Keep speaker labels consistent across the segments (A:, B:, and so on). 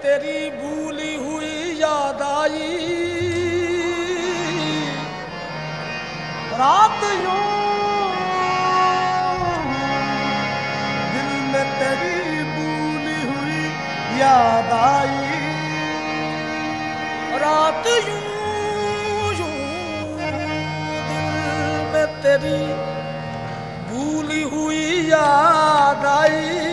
A: तेरी भूली हुई याद आई, रात यूं दिल में तेरी भूली हुई याद आई, रात यूं दिल में तेरी भूली हुई याद आई,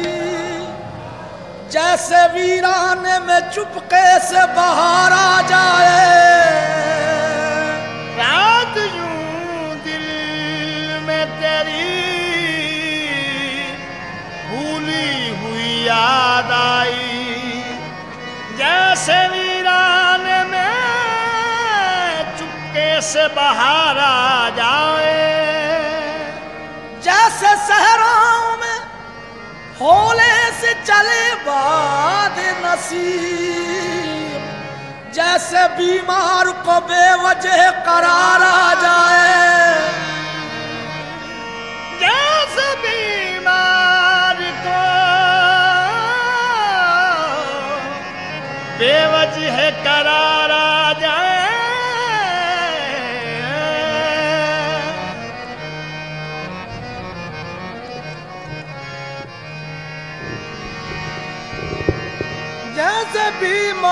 A: जैसे वीराने में चुपके से बाहर आ जाए,
B: रात यूं दिल में तेरी भूली हुई याद आई, जैसे वीराने में चुपके से बाहर आ जाए,
A: जैसे सहराओं में हौले से चले बाद नसीब, जैसे बीमार को बेवजह करार आ जाए,
B: जैसे बीमार को बेवजह करार आ जाए,
A: जैसे बीमार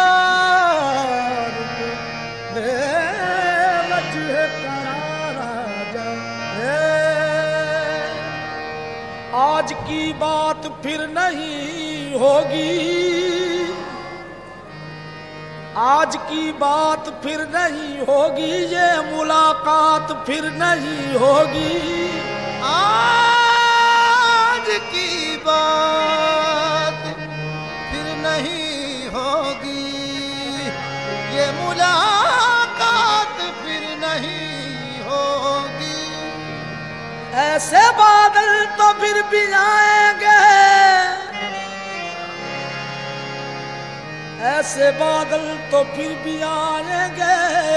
A: बेवजह करार आ जाए, आज की बात फिर नहीं होगी, आज की बात फिर नहीं होगी, ये मुलाकात फिर नहीं होगी,
C: आज की बात फिर नहीं होगी, ये मुलाकात फिर नहीं होगी,
A: ऐसे बादल तो फिर भी आएंगे, ऐसे बादल तो फिर भी आएंगे,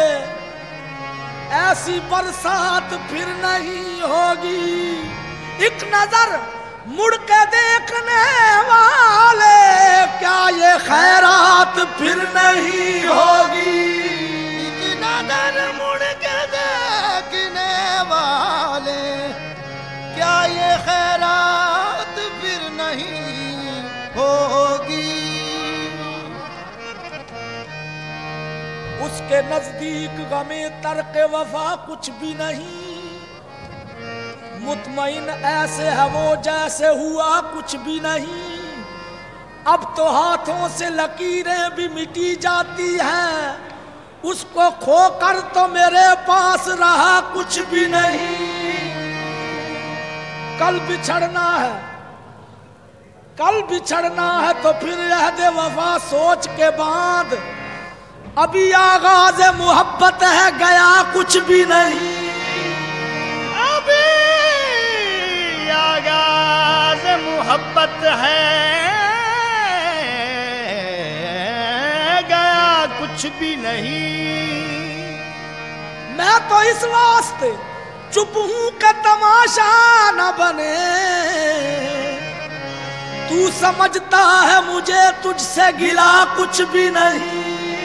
A: ऐसी बरसात फिर नहीं होगी, एक नजर मुड़ के देखने वाले, क्या ये खैरात फिर नहीं होगी,
C: एक नजर मुड़ के देखने वाले, क्या ये खैरात फिर नहीं होगी,
A: उसके नजदीक गमे तर्क वफा कुछ भी नहीं, मुतमईन ऐसे है वो जैसे हुआ कुछ भी नहीं, अब तो हाथों से लकीरें भी मिटी जाती हैं, उसको खोकर तो मेरे पास रहा कुछ भी नहीं, कल बिछड़ना है, कल बिछड़ना है तो फिर अहद वफा सोच के बांध, अभी आगाज मोहब्बत है गया कुछ भी नहीं,
B: अभी आगाज मोहब्बत है गया कुछ भी नहीं,
A: मैं तो इस वास्ते चुप हूं कि तमाशा न बने, तू समझता है मुझे तुझसे गिला कुछ भी नहीं,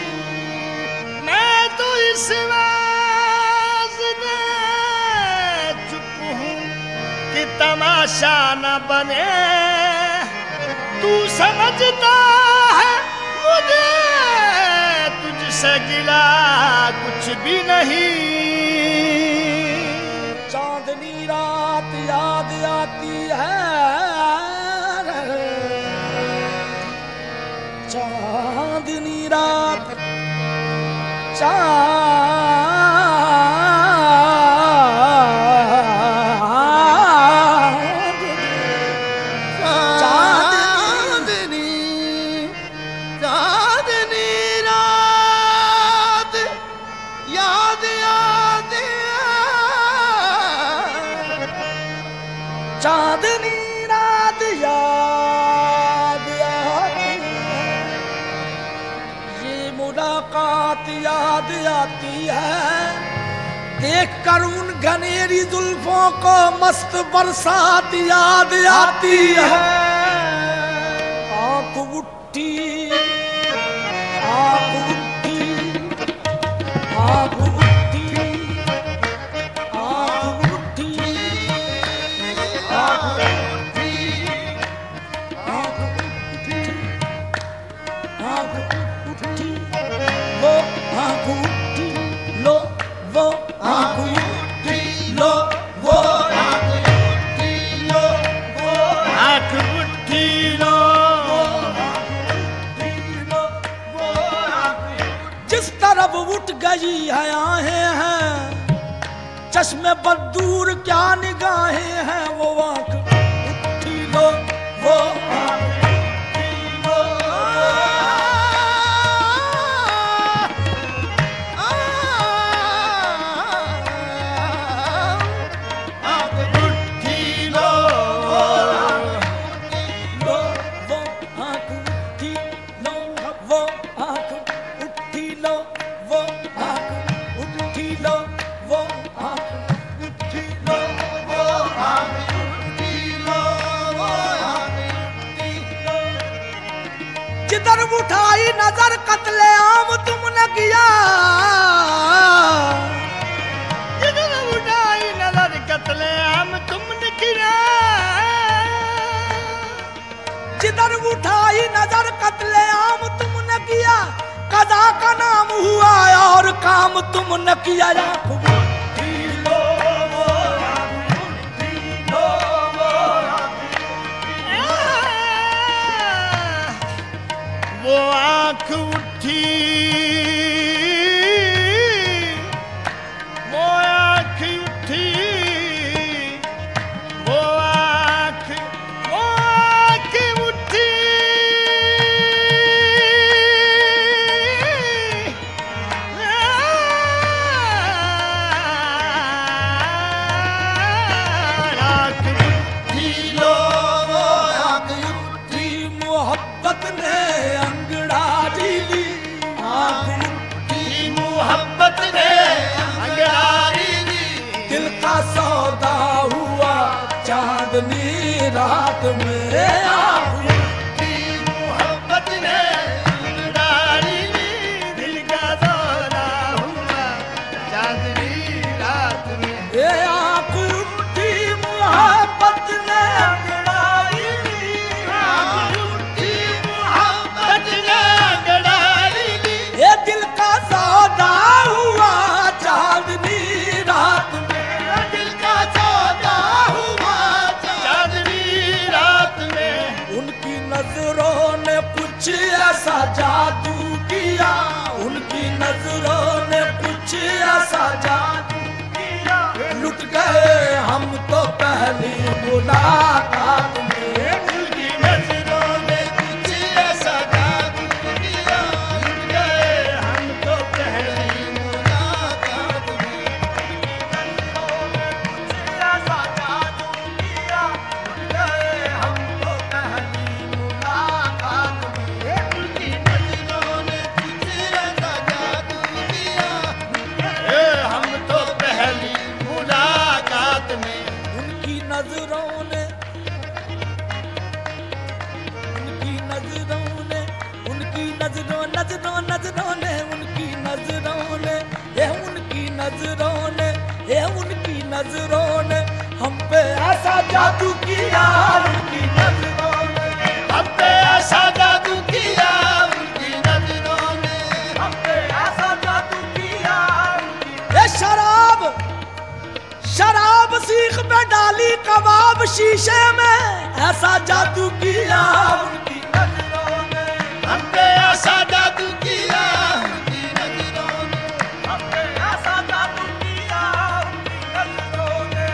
B: मैं तो इस वास्ते चुप हूं कि तमाशा न बने, तू समझता है मुझे तुझसे गिला कुछ भी नहीं,
A: चांदनी रात याद आती है, चांदनी रात चांदनी रात याद आती है, ये मुलाकात याद आती है, देख कर उन घनेरी जुल्फों को मस्त बरसात याद आती है, आंख उठी तरफ उठ गई है आहें हैं, चश्मे बदूर क्या निगाहें हैं, वो आंख उठी लो वो आंख उठी लो। जिधर उठाई नजर कत्ले आम तुमने किया,
B: जिधर उठाई नजर कत्ले आम तुमने किया,
A: जिधर उठाई नजर कत्ले आम तुमने किया, कदा का नाम हुआ और काम तुमने किया।
B: वो आंख उठी, वो आंख उठी, वो आंख उठी, आंख उठी लो वो आंख उठी,
A: मोहब्बत ने
B: मोहब्बत ने अंगारी दी,
A: दिल का सौदा हुआ चांदनी रात में।
B: मोहब्बत ने अंगारी दी, दिल का सौदा हुआ चांदनी रात में।
A: ये आँख उठी मोहब्बत ने अंगारी दी,
B: आँख उठी मोहब्बत ने अंगारी दी,
A: ये दिल का सौदा हुआ चांदनी रात में।
B: दिल का सौदा हुआ चांदनी रात में।
A: उनकी नजरों ने कुछ ऐसा जादू किया, उनकी नजरों ने कुछ ऐसा जादू किया, लुट गए हम तो पहली मुलाकात में।
B: उनकी नजरों ने कुछ ऐसा जादू किया, लुट गए हम तो पहली मुलाकात में।
A: ऐसा जादू किया, लुट गए हम तो पहली मुलाकात में।
B: उनकी नजरों ने कुछ ऐसा जादू किया, हम तो पहली मुलाकात में।
A: उनकी नजरों ने, उनकी नजरों ने, उनकी नजरों नजरों नजरों ने, उनकी नजरों ने, ये उनकी नजरों ने, ये उनकी नजरों ने हम पे ऐसा जादू किया, उनकी नजरों ने
B: हम पे ऐसा जादू किया, उनकी नजरों ने
A: हम पे ऐसा जादू किया। ये शराब शराब सीख पे डाली कबाब शीशे में, ऐसा जादू किया उनकी नजरों ने।
B: हम पे ऐसा जादू किया, उनकी नजरों ने
A: हम पे ऐसा जादू किया उनकी नजरों ने।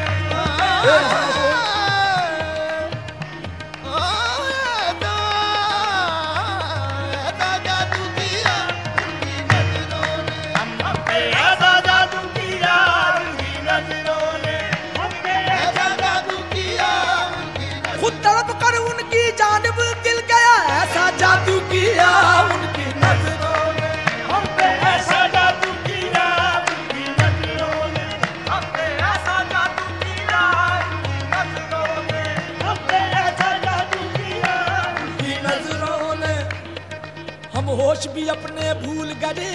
C: ऐसा जादू किया उनकी नजरों ने,
B: हम पे ऐसा जादू किया, उनकी नजरों ने हम पे
C: ऐसा जादू किया उनकी नजरों
A: खुद तड़प कर उनकी जानिब दिल गया, ऐसा जादू किया उनकी नजरों ने।
B: हम पे ऐसा जादू किया, उनकी नजरों ने
A: हम पे ऐसा जादू किया उनकी नजरों ने।
B: हम पे ऐसा जादू किया,
A: उनकी नजरों ने हम होश भी अपने भूल गए,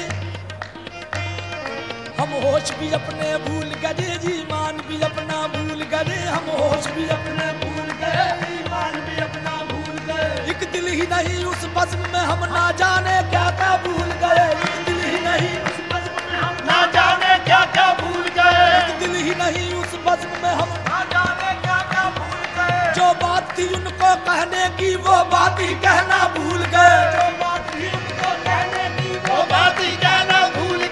A: हम होश भी अपने भूल गए, ईमान भी अपना भूल गए, हम होश भी अपने भूल गए, ईमान भी अपना भूल गए। एक दिल ही नहीं उस बज़्म में हम ना जाने क्या क्या भूल गए, एक दिल ही नहीं उस बज़्म में हम
B: ना जाने क्या क्या भूल गए।
A: एक दिल ही नहीं उस बज़्म में हम ना जाने क्या क्या भूल गए। जो बात थी उनको कहने की वो बात ही कहना भूल गए, जो बात थी उनको कहने की
B: वो बात ही कहना भूल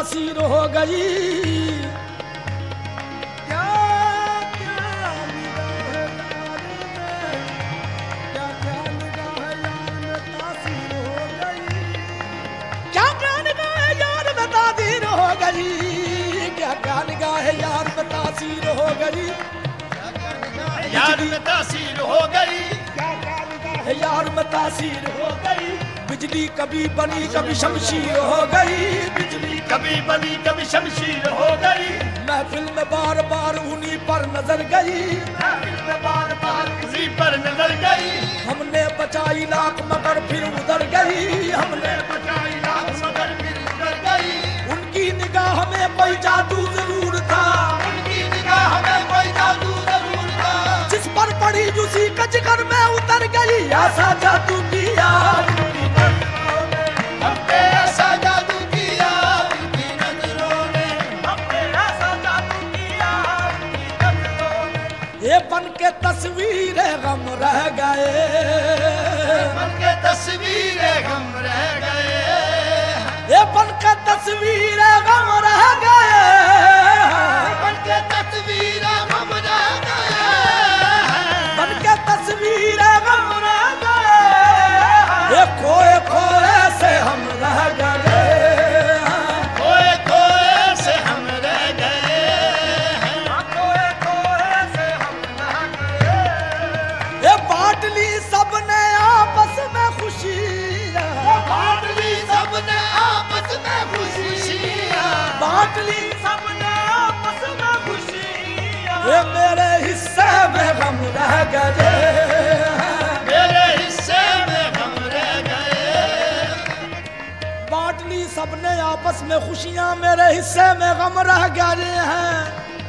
A: तासीर हो गई।
B: क्या क्या निगाह यार में, क्या क्या निगाह यार में तासीर हो गई।
A: क्या क्या निगाह यार में तासीर हो गई। क्या क्या निगाह यार में तासीर हो गई।
C: यार में तासीर हो गई।
A: यार में तासीर हो गई। बिजली कभी बनी कभी शमशीर हो गई। बिजली
C: कभी बनी कभी शमशीर हो गई।
A: महफिल में बार बार उन्हीं पर नजर गई।
C: महफिल में बार बार उसी पर नजर गई।
A: हमने बचाई लाख मगर फिर उधर गई। हमने
C: बचाई लाख मगर फिर उधर गई।
A: उनकी निगाह में कोई जादू जरूर था।
C: उनकी निगाह में कोई जादू जरूर था।
A: जिस पर पड़ी उसी का जिगर में उतर गई। ऐसा जादू किया
C: उनकी नजरों ने हमने ऐसा जादू किया। उनकी नजरों ने हमने ऐसा जादू किया। उनकी नजरों ने
A: ये बन के तस्वीरें गम रह गए।
C: बन के तस्वीरें गम रह गए।
A: ये बन के तस्वीरें गम रह गए।
C: बन के तस्वीरें गम रह गए।
A: बन के तस्वीरें गम रह गए। ये खोए खोए से हम रह गए।
C: खोए खोए से हम रह गए। खोए खोए से हम रह गए।
A: ये बांट ली सबने आपस में खुशियाँ।
C: बांट ली सबने आपस में खुशियाँ।
A: बांट ली
C: सबने आपस में खुशियाँ।
A: ये मेरे हिस्से में गम रह गए।
C: मेरे हिस्से में हम रह गए।
A: बांट ली सबने आपस में खुशियां। मेरे हिस्से में गम रह गए हैं।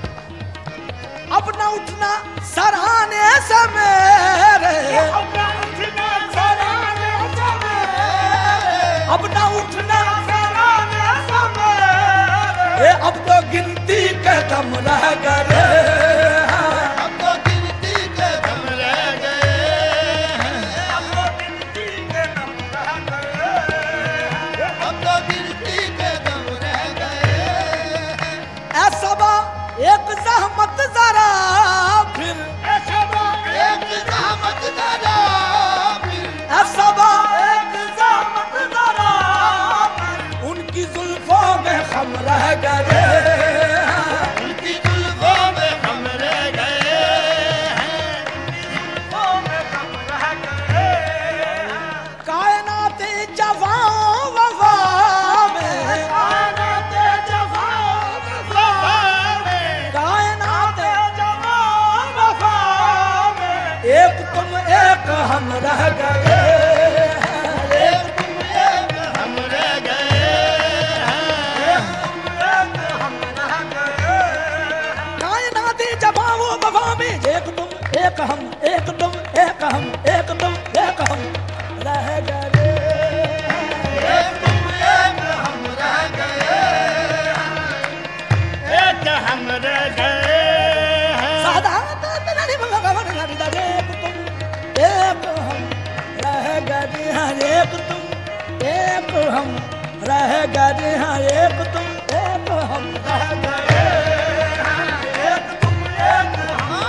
A: अपना उठना सराहने से मेरे।
C: अपना उठना सराहने से मेरे।
A: अपना उठना
C: सराहने से मेरे।
A: ये अब तो गिनती के दम रह गए।
C: अब तो गिनती के दम रह गए। अब तो गिनती के दम रह गए। अब तो गिनती के दम रह गए।
A: ऐसा बा एक जहमत जरा फिर।
C: एक ज़हमत ज़रा फिर।
A: ऐसा बा एक जहमत जरा फिर। उनकी जुल्फों में खम रह गए।
C: उनकी जुल्फों में हम रह गए हैं। जुल्फों में हम रह गए हैं।
A: कायनात जवां वफा में।
C: कायनात जवां वफा में।
A: कायनात
C: जवां वफा में।
A: एक तुम एक हम रह गए।
C: एक तुम एक हम रह गए हैं। एक हम रह गए हैं।
A: कायनात जवां वफा में। एक तुम एक हम एक तुम एक हम एक तुम एक हम रह गए।
C: एक तुम एक हम रह गए हैं। एक हम रह गए हैं।
A: सादात तेरी भगवान एक तुम एक हम रह गए हैं। एक तुम एक हम रह गए हैं। एक तुम एक हम रह गए।
C: एक तुम एक हम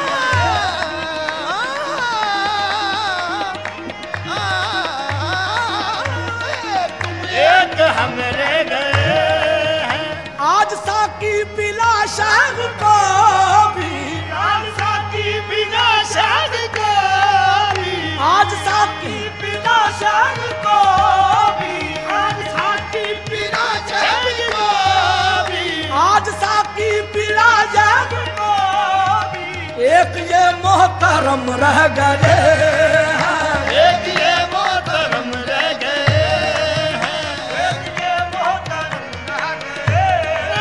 C: एक हम रह गए हैं।
A: आज साकी पिला शाह को भी।
C: आज साकी बिना शाद को भी।
A: आज साकी
C: बिना शाद को भी। आज साकी बिना शाद को भी।
A: आज साकी पिला जग
C: को भी।
A: एक ये मोहतरम रह गए।
C: एक ये मोहतरम रह गए हैं। एक ये मोहतरम रह गए।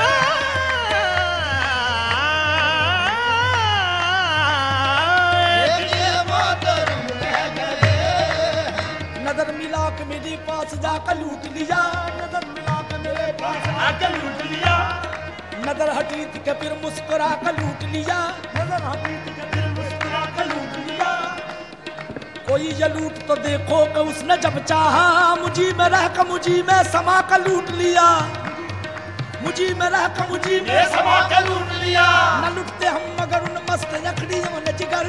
C: एक ये मोहतरम रह गए।
A: नजर मिला के मेरे पास जाकर लूट लिया। नजर मिला के मेरे पास
C: आकर लूट लिया।
A: नजर हटी थी कि फिर मुस्कुरा कर लूट लिया।
C: नजर हटी थी कि फिर मुस्कुरा कर लूट लिया।
A: कोई ये लूट तो देखो कि उसने जब चाहा मुझी में रह कर मुझी में समा कर लूट लिया। मुझी में रह कर मुझी में
B: ये समा के लूट लिया
A: न लुटते हम मगर उन मस्त लकड़ियों ने जिगर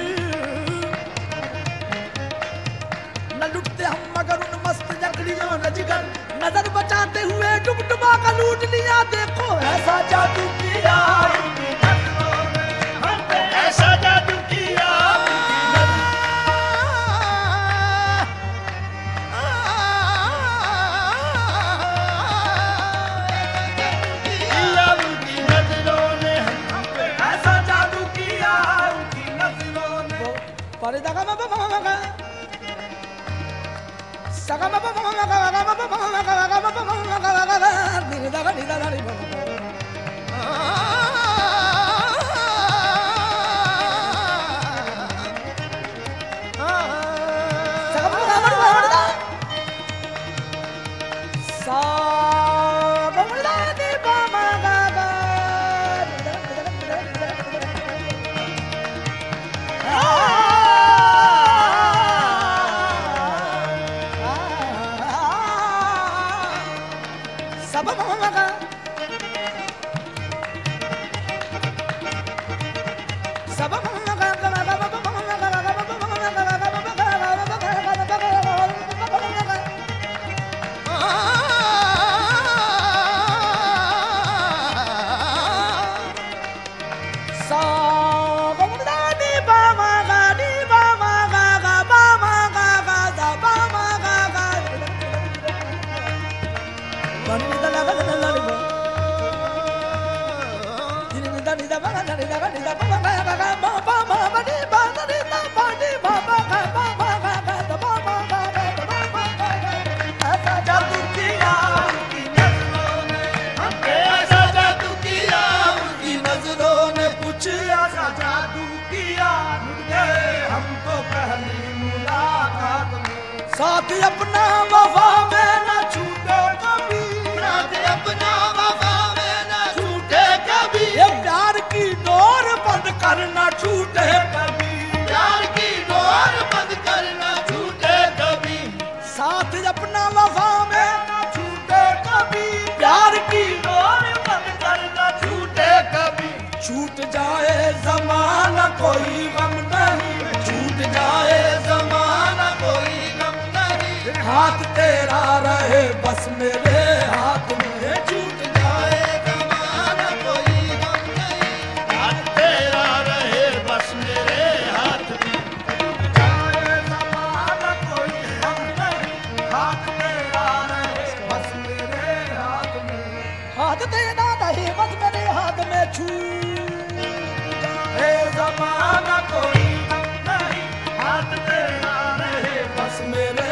A: न लुटते हम मगर उन मस्त लकड़ियों ने जिगर नजर बचाते हुए डुबडुबा का लूट लिया देखो ऐसा जादू किया
B: उनकी नजरों ने हम पे ऐसा जादू किया उनकी नजरों ने हम पे ऐसा जादू किया उनकी नजरों ने
A: परे दगा मगा सगा मगा साथ अपना वफा में न छूटे कभी
B: साथ अपना वफा में न छूटे कभी
A: ये प्यार की डोर बंद कर न छूटे कभी
B: प्यार की डोर बंद कर न छूटे कभी
A: साथ अपना वफा में न छूटे कभी प्यार की डोर बंद कर न छूटे कभी छूट जाए ज़माना कोई गम नहीं छूट जाए
B: ज़माना कोई गम नहीं
A: हाथ तेरा रहे बस मेरे हाथ में
B: छूट जाए ज़माना कोई गम नहीं हाथ तेरा रहे बस मेरे हाथ में
A: छूट जाए ज़माना कोई गम नहीं हाथ तेरा रहे बस मेरे हाथ में हाथ तेरा रहे बस मेरे हाथ में छूट जाए ज़माना कोई गम नहीं हाथ तेरा रहे बस मेरे